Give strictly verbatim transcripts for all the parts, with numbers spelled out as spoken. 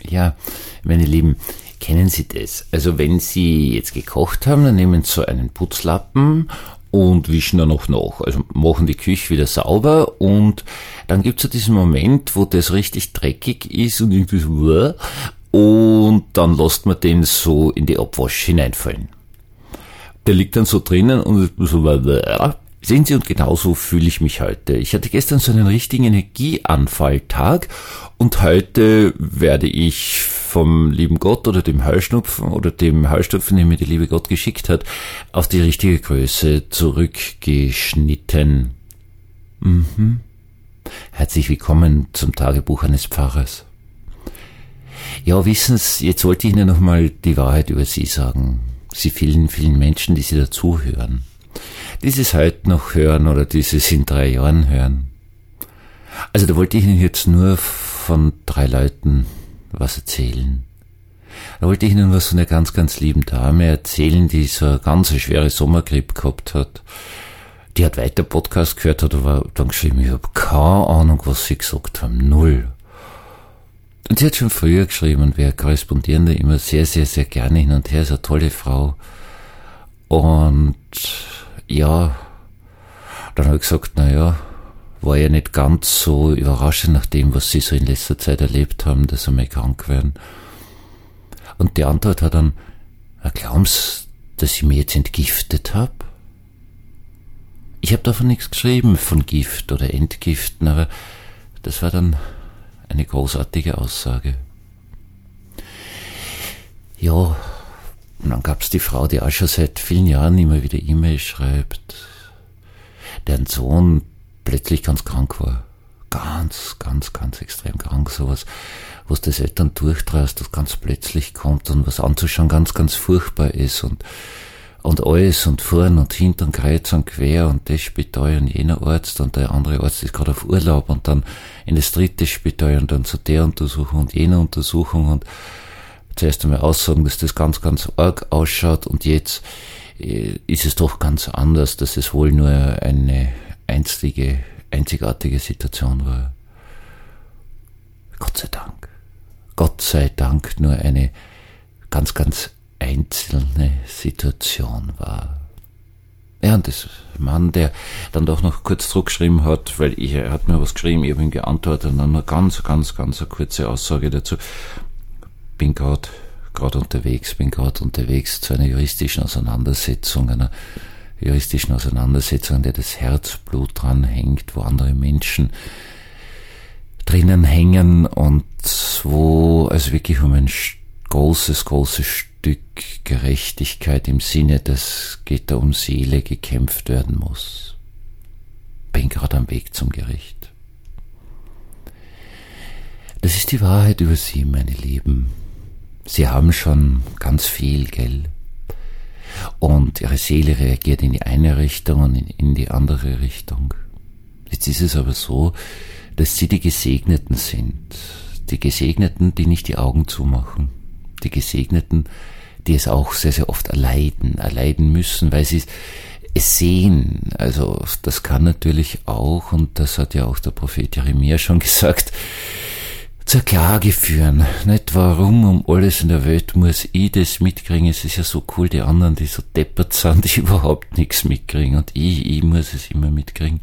Ja, meine Lieben, kennen Sie das? Also wenn Sie jetzt gekocht haben, dann nehmen Sie so einen Putzlappen und wischen da noch nach. Also machen die Küche wieder sauber und dann gibt's so diesen Moment, wo das richtig dreckig ist und irgendwie so, und dann lässt man den so in die Abwasch hineinfallen. Der liegt dann so drinnen und so, sehen Sie, und genauso fühle ich mich heute. Ich hatte gestern so einen richtigen Energieanfalltag und heute werde ich vom lieben Gott oder dem Heuschnupfen oder dem Heuschnupfen, den mir die liebe Gott geschickt hat, auf die richtige Größe zurückgeschnitten. Mhm. Herzlich willkommen zum Tagebuch eines Pfarrers. Ja, wissen Sie, jetzt wollte ich Ihnen nochmal die Wahrheit über Sie sagen. Sie vielen, vielen Menschen, die Sie dazuhören. Die Sie es heute noch hören oder die Sie es in drei Jahren hören. Also da wollte ich Ihnen jetzt nur von drei Leuten was erzählen. Da wollte ich Ihnen was von einer ganz, ganz lieben Dame erzählen, die so eine ganz schwere Sommergrippe gehabt hat. Die hat weiter Podcast gehört, hat aber dann geschrieben, ich habe keine Ahnung, was Sie gesagt haben. Null. Und sie hat schon früher geschrieben und wir korrespondieren da immer sehr, sehr, sehr gerne hin und her. Ist eine tolle Frau. Und ja, dann habe ich gesagt, na ja, war ja nicht ganz so überraschend nach dem, was sie so in letzter Zeit erlebt haben, dass sie mal krank werden. Und die Antwort war dann, na, glauben Sie, dass ich mich jetzt entgiftet habe? Ich habe davon nichts geschrieben, von Gift oder Entgiften, aber das war dann eine großartige Aussage. Ja, und dann gab's die Frau, die auch schon seit vielen Jahren immer wieder E-Mails schreibt, deren Sohn plötzlich ganz krank war. Ganz, ganz, ganz extrem krank. Sowas, was das Eltern durchtrast, das ganz plötzlich kommt und was anzuschauen ganz, ganz furchtbar ist und und alles und vorn und hinten kreuz und quer und das Spital und jener Arzt und der andere Arzt ist gerade auf Urlaub und dann in das dritte Spital und dann zu der Untersuchung und jener Untersuchung und zuerst einmal aussagen, dass das ganz, ganz arg ausschaut und jetzt äh, ist es doch ganz anders, dass es wohl nur eine einzige, einzigartige Situation war. Gott sei Dank. Gott sei Dank nur eine ganz, ganz einzelne Situation war. Ja, und das Mann, der dann doch noch kurz zurückgeschrieben hat, weil ich, er hat mir was geschrieben, ich habe ihm geantwortet und dann eine ganz, ganz, ganz eine kurze Aussage dazu. Bin gerade gerade unterwegs, bin gerade unterwegs zu einer juristischen Auseinandersetzung, einer juristischen Auseinandersetzung, an der das Herzblut dran hängt, wo andere Menschen drinnen hängen und wo es wirklich um ein großes, großes Stück Gerechtigkeit im Sinne, dass geht da um Seele gekämpft werden muss. Bin gerade am Weg zum Gericht. Das ist die Wahrheit über Sie, meine Lieben. Sie haben schon ganz viel, gell? Und Ihre Seele reagiert in die eine Richtung und in, in die andere Richtung. Jetzt ist es aber so, dass Sie die Gesegneten sind. Die Gesegneten, die nicht die Augen zumachen. Die Gesegneten, die es auch sehr, sehr oft erleiden, erleiden müssen, weil sie es sehen. Also das kann natürlich auch, und das hat ja auch der Prophet Jeremia schon gesagt, zur Klage führen. Nicht warum um alles in der Welt muss ich das mitkriegen. Es ist ja so cool, die anderen, die so deppert sind, die überhaupt nichts mitkriegen. Und ich, ich muss es immer mitkriegen.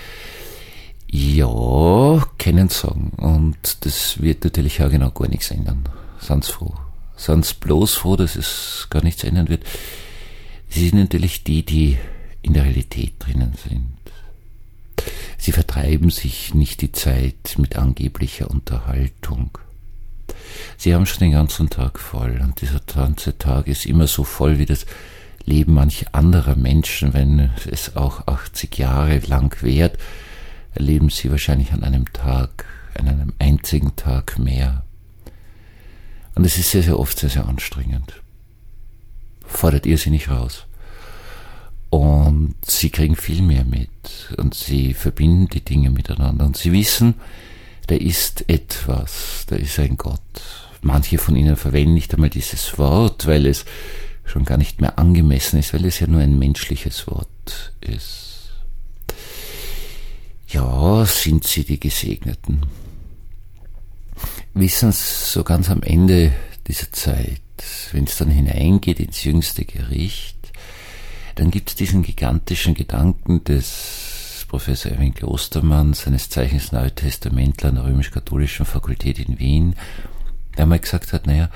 Ja, können sagen. Und das wird natürlich auch genau gar nichts ändern. Seien Sie froh. Seien Sie bloß froh, dass es gar nichts ändern wird. Sie sind natürlich die, die in der Realität drinnen sind. Sie vertreiben sich nicht die Zeit mit angeblicher Unterhaltung. Sie haben schon den ganzen Tag voll und dieser ganze Tag ist immer so voll wie das Leben manch anderer Menschen. Wenn es auch achtzig Jahre lang währt, erleben Sie wahrscheinlich an einem Tag, an einem einzigen Tag mehr. Und es ist sehr, sehr oft sehr, sehr anstrengend. Fordert ihr sie nicht raus. Und sie kriegen viel mehr mit. Und sie verbinden die Dinge miteinander. Und sie wissen, da ist etwas, da ist ein Gott. Manche von ihnen verwenden nicht einmal dieses Wort, weil es schon gar nicht mehr angemessen ist, weil es ja nur ein menschliches Wort ist. Ja, sind sie die Gesegneten. wissen Sie, so ganz am Ende dieser Zeit, wenn es dann hineingeht ins jüngste Gericht, dann gibt es diesen gigantischen Gedanken des Professor Erwin Klostermann, seines Zeichens Neutestamentler an der römisch-katholischen Fakultät in Wien, der mal gesagt hat, naja,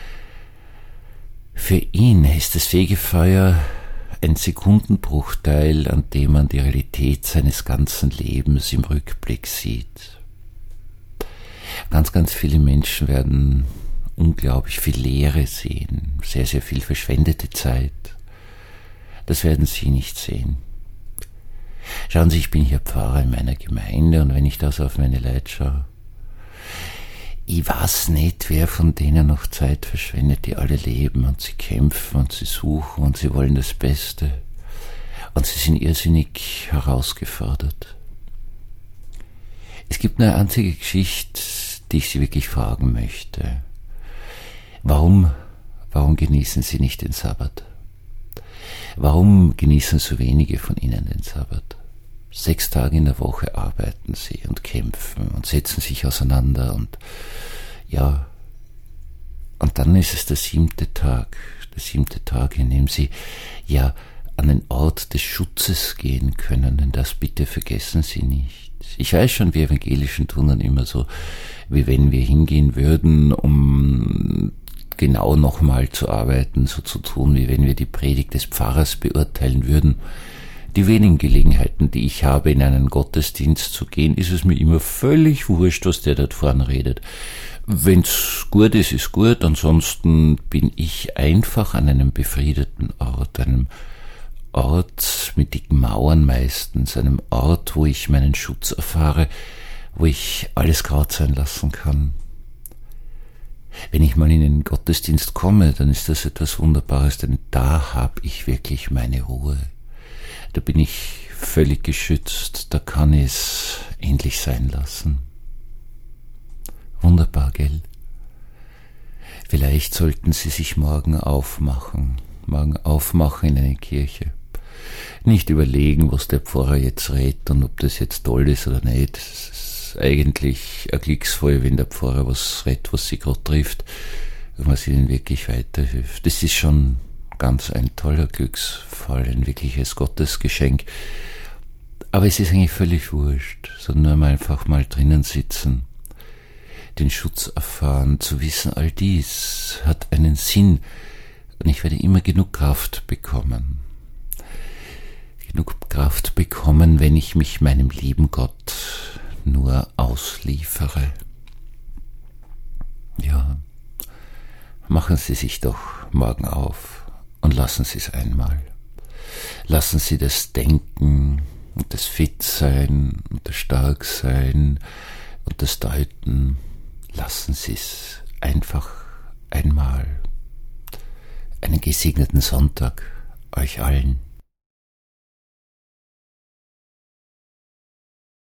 für ihn ist das Fegefeuer ein Sekundenbruchteil, an dem man die Realität seines ganzen Lebens im Rückblick sieht. Ganz, ganz viele Menschen werden unglaublich viel Leere sehen, sehr, sehr viel verschwendete Zeit. Das werden Sie nicht sehen. Schauen Sie, ich bin hier Pfarrer in meiner Gemeinde und wenn ich da so auf meine Leute schaue, ich weiß nicht, wer von denen noch Zeit verschwendet, die alle leben und sie kämpfen und sie suchen und sie wollen das Beste und sie sind irrsinnig herausgefordert. Es gibt eine einzige Geschichte, die ich Sie wirklich fragen möchte. Warum, warum genießen Sie nicht den Sabbat? Warum genießen so wenige von Ihnen den Sabbat? Sechs Tage in der Woche arbeiten Sie und kämpfen und setzen sich auseinander und ja, und dann ist es der siebte Tag, der siebte Tag, in dem Sie ja an den Ort des Schutzes gehen können, denn das bitte vergessen Sie nicht. Ich weiß schon, wir Evangelischen tun dann immer so, wie wenn wir hingehen würden, um genau nochmal zu arbeiten, so zu tun, wie wenn wir die Predigt des Pfarrers beurteilen würden. Die wenigen Gelegenheiten, die ich habe, in einen Gottesdienst zu gehen, ist es mir immer völlig wurscht, was der dort vorne redet. Wenn's gut ist, ist gut, ansonsten bin ich einfach an einem befriedeten Ort, einem Ort mit dicken Mauern meistens, einem Ort, wo ich meinen Schutz erfahre, wo ich alles Kraut sein lassen kann. Wenn ich mal in den Gottesdienst komme, dann ist das etwas Wunderbares, denn da habe ich wirklich meine Ruhe. Da bin ich völlig geschützt, da kann ich es endlich sein lassen. Wunderbar, gell? Vielleicht sollten Sie sich morgen aufmachen, morgen aufmachen in eine Kirche. Nicht überlegen, was der Pfarrer jetzt redet und ob das jetzt toll ist oder nicht. Es ist eigentlich ein Glücksfall, wenn der Pfarrer was redet, was Sie gerade trifft, wenn man Ihnen wirklich weiterhilft. Das ist schon ganz ein toller Glücksfall, ein wirkliches Gottesgeschenk. Aber es ist eigentlich völlig wurscht, sondern nur einfach mal drinnen sitzen, den Schutz erfahren, zu wissen, all dies hat einen Sinn und ich werde immer genug Kraft bekommen. Genug Kraft bekommen, wenn ich mich meinem lieben Gott nur ausliefere. Ja, machen Sie sich doch morgen auf. Und lassen Sie es einmal. Lassen Sie das Denken und das Fitsein und das Starksein und das Deuten, lassen Sie es einfach einmal. Einen gesegneten Sonntag euch allen.